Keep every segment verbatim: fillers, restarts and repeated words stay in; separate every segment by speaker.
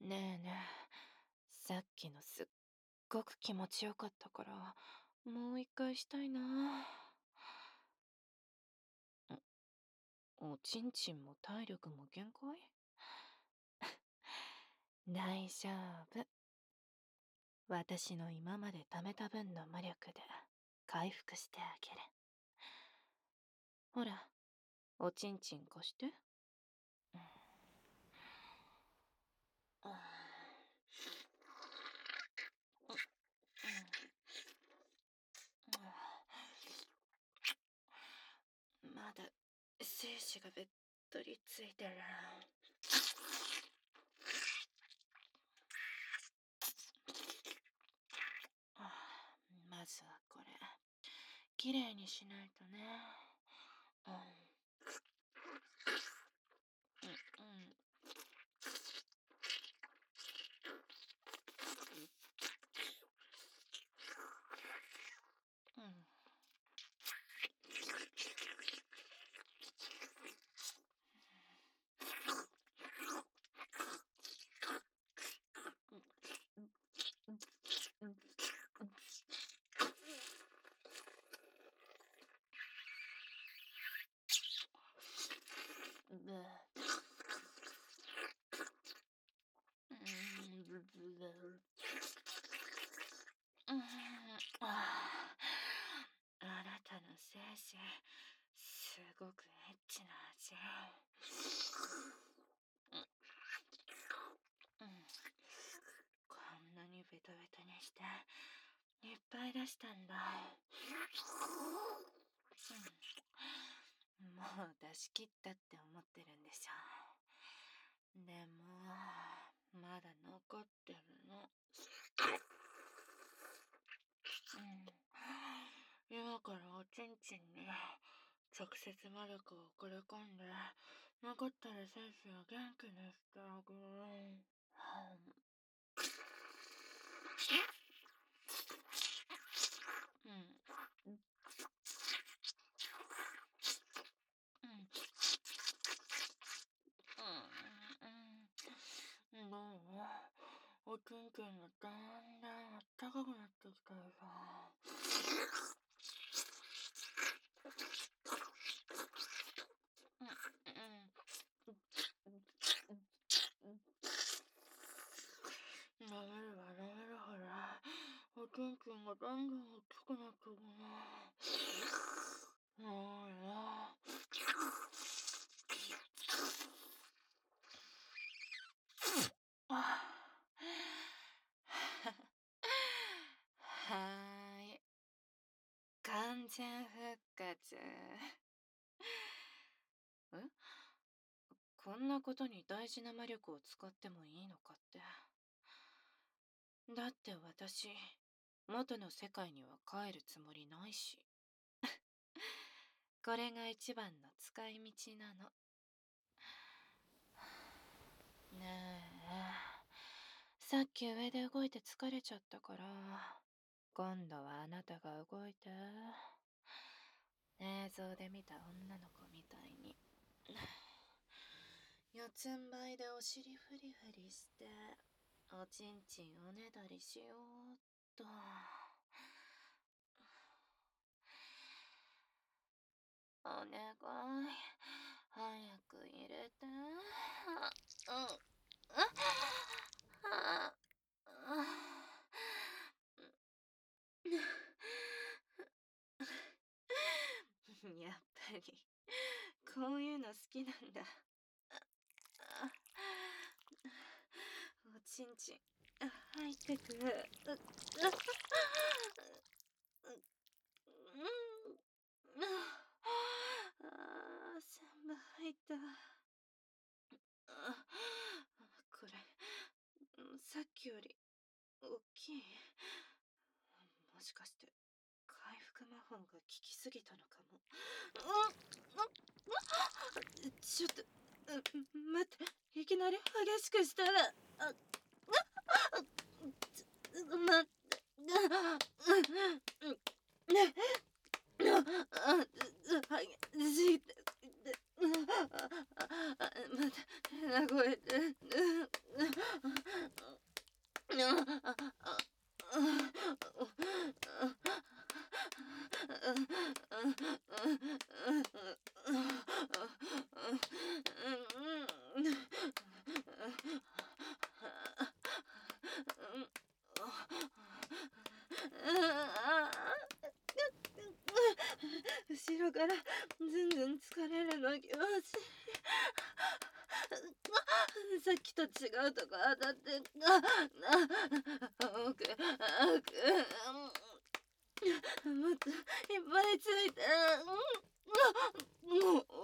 Speaker 1: ねえねえ、さっきのすっごく気持ちよかったから、もう一回したいな。おちんちんも体力も限界。大丈夫。私の今まで貯めた分の魔力で回復してあげる。ほら、おちんちん貸して。まだ精子がべっとりついてる。まずはこれ、きれいにしないとね。うん。うん。うん。あなたの精子、すごくエッチな味。うん、こんなにベタベタにしていっぱい出したんだ。うん、もう出し切ったって思ってるんでしょ。でもまだ残ってるの。うん、今からおちんちんに直接魔力を送り込んで、残ってる精子を元気にしてあげる。うん。うん。うん。どうおちんちんがだんだんあったかくなってきたよさ。うん。うん。うん。舐めれば舐めるほら、おちんちんがどんどん大きくなってくな。もうよ。あはーい。完全復活。え、こんなことに大事な魔力を使ってもいいのかって。だって私、元の世界には帰るつもりないし。これが一番の使い道なの。ねえ、さっき上で動いて疲れちゃったから、今度はあなたが動いて。映像で見た女の子みたいに。四つん這いでお尻フリフリして、おちんちんおねだりしようっと。お願い、早く入れて。うん。あやっぱりこういうの好きなんだ。おちんちん入ってくる。ああ、全部入った。あ、これ、さっきより大きい。もしかして回復魔法が効きすぎたのかも。ちょっと、待って、いきなり激しくしたら、あ、待って、また、変な声で。 後ろからずんずん疲れるの気持ちいい。さっきと違うとこ当たって、あ、あ、奥、奥、もっといっぱいついて、もう、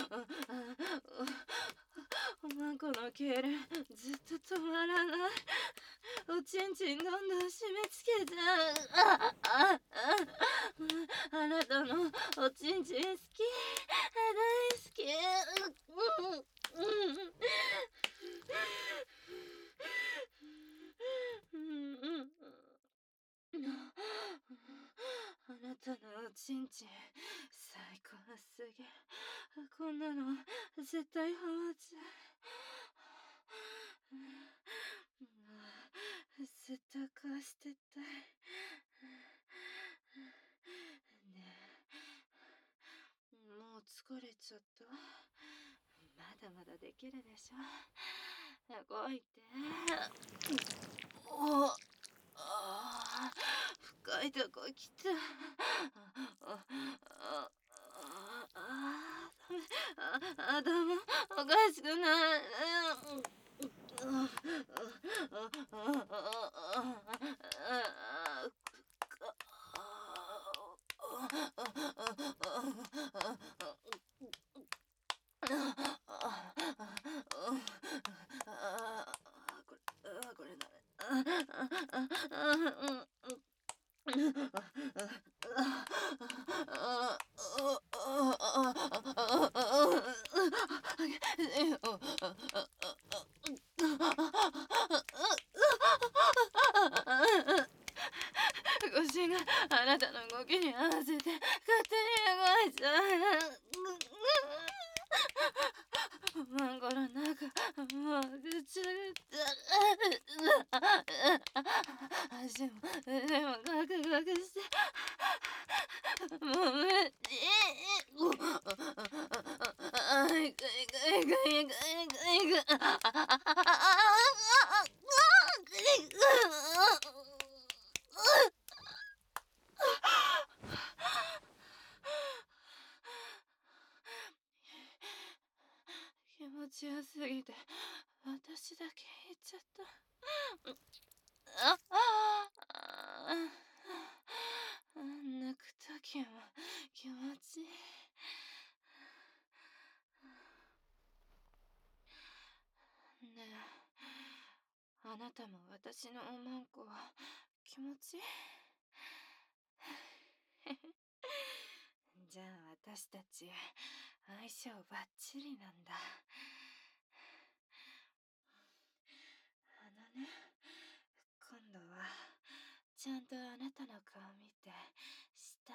Speaker 1: おまんこの痙攣ずっと止まらない。おちんちんどんどん締め付けちゃう。あ、あ、あ、あなたのおちんちん好き、大好き。うん、うん。うんうん。あなたのおちんちん最高すぎ。こんなの絶対ハマっちゃう。絶対貸してたい。ねえ、もう疲れちゃった。まだまだできるでしょ。動いて。おああ、深いとこ来た。ああああ、頭おかしくない。これだ腰があなたの動きに合わせて勝手に動いちゃう。マンゴの中もうぐちゃぐちゃ。足も腕もガクガクしてもう無理。あいくいくいくいくいくいく。気持ちよすぎて私だけ言っちゃった。ああ、泣くときも気持ちいい。ねえ、あなたも私のおまんこは気持ちいい？じゃあ私たち相性バッチリなんだ。あのね、今度はちゃんとあなたの顔見てしたい。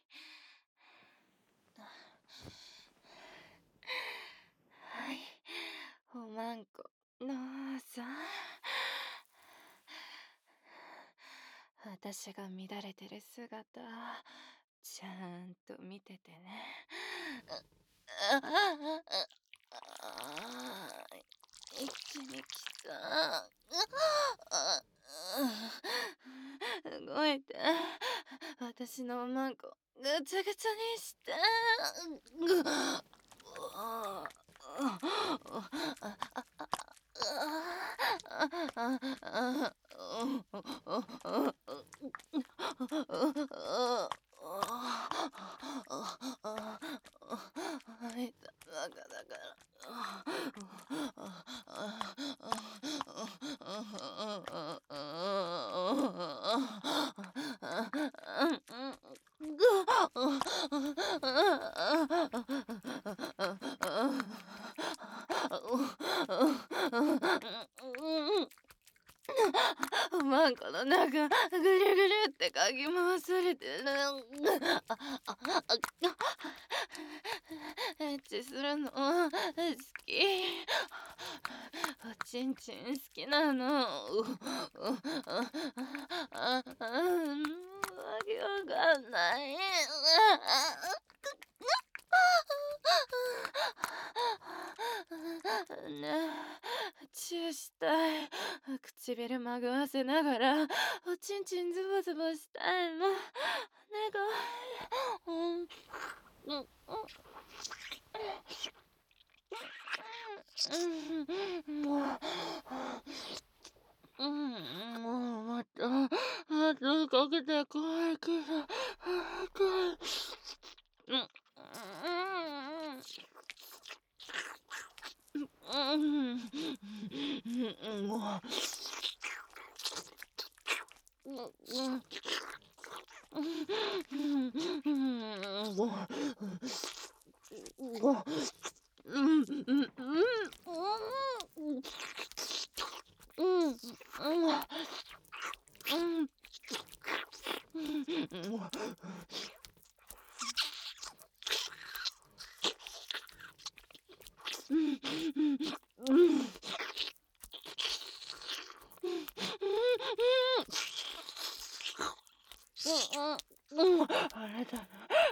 Speaker 1: はい、おまんこどうぞ。私が乱れてる姿ちゃんと見ててね。一気に来た。動いて。私のおまんこぐちゃぐちゃにして。 マンコの中ぐるぐるってかき回されてる。ああああエッチするの好き。おちんちん好きなの。ううああああわけわかんない。ねえ、チューしたい。唇まぐわせながら、おちんちんズボズボしたいの。お願い。うん、うん、うん。うん、もう、うん、もう、また、またかけて怖いけど、怖い。うん、うん、うん、うん、もう、うん、うん。うんうんうんうんあれだな。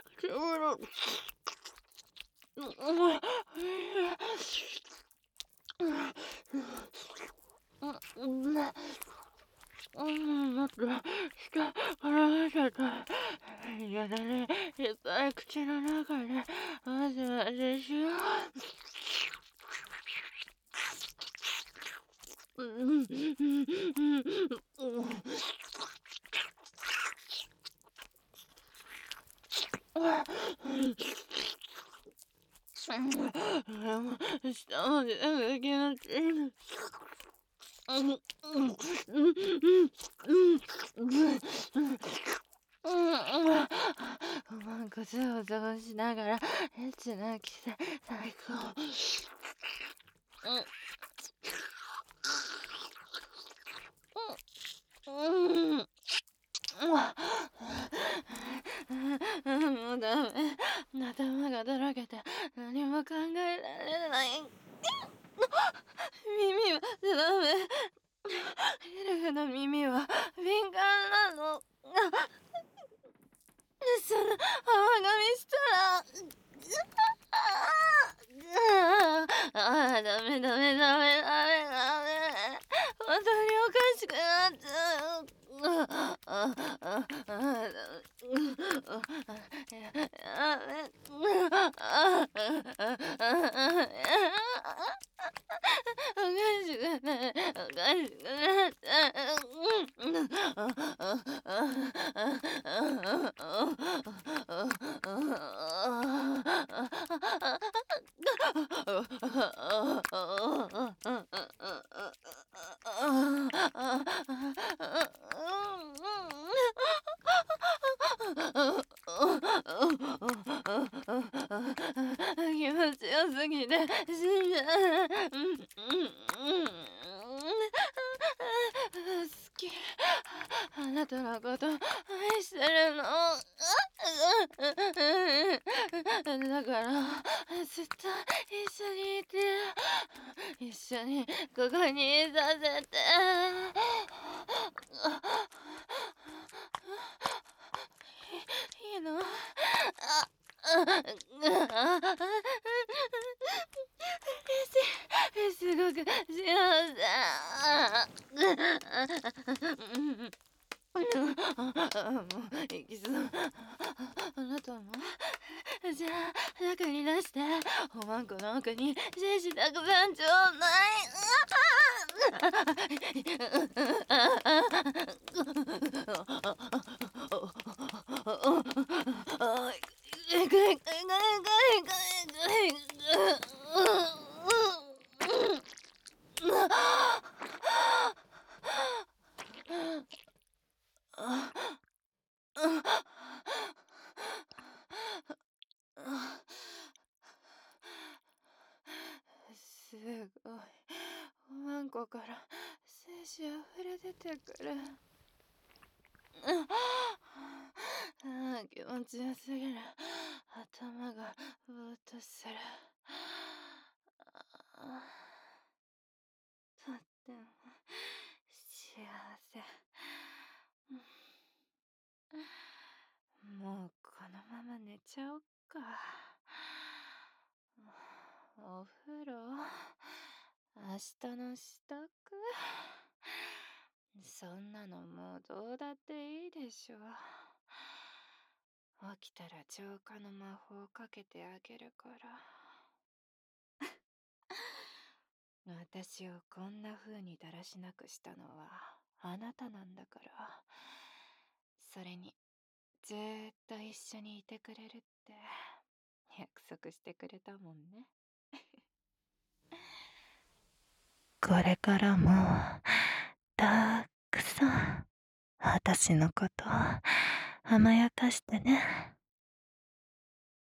Speaker 1: うん、待って、下から出ちゃった。やだね、いっぱい口の中で、まずまずしよう。うん、うん、うん、うん、うん。下までなんか気持ちいい。うん、うん、うん、うん、うん、うん。うん、おまんこざわざわしながら、エッチなキス、最高。うん、うん、うん。もうダメ。頭がだらけて、何も考えられない。耳はダメ。エルフの耳は敏感なの。その甘噛みしたら。ああ、ダメダメダメダメダメ。本当におかしくなっちゃう。あああああやめ。おかしくない。おかしくなっち気持ちよすぎて死んじゃう。好き。あなたのこと愛してるの。だからずっと一緒にいて、一緒にここにいさせて。いいの？すすごく幸せ。もういきそう。あなたも？じゃあ中に出して、おまんこの奥にシシたくさんちょうだすごい。おまんこから精子溢れ出てくる。ああ、気持ちよすぎる。頭がぼーっとする。あとっても幸せ。もうこのまま寝ちゃおっか。お風呂、明日の支度。そんなのもうどうだっていいでしょ。起きたら浄化の魔法をかけてあげるから。私をこんな風にだらしなくしたのはあなたなんだから。それにずーっと一緒にいてくれるって約束してくれたもんね。これからもたくさん私のこと甘やかしてね。